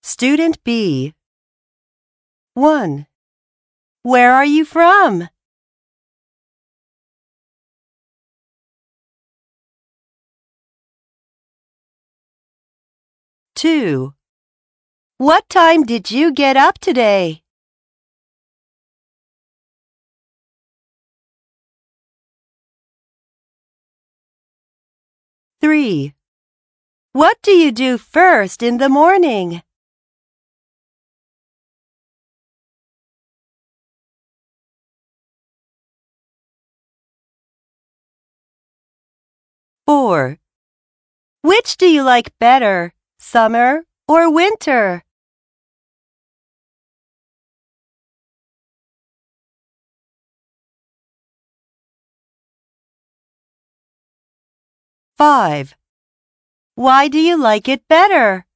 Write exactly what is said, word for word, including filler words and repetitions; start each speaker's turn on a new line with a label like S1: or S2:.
S1: Student B. one. Where are you from? two. What time did you get up today? three. What do you do first in the morning? four. Which do you like better, summer or winter? five. Why do you like it better?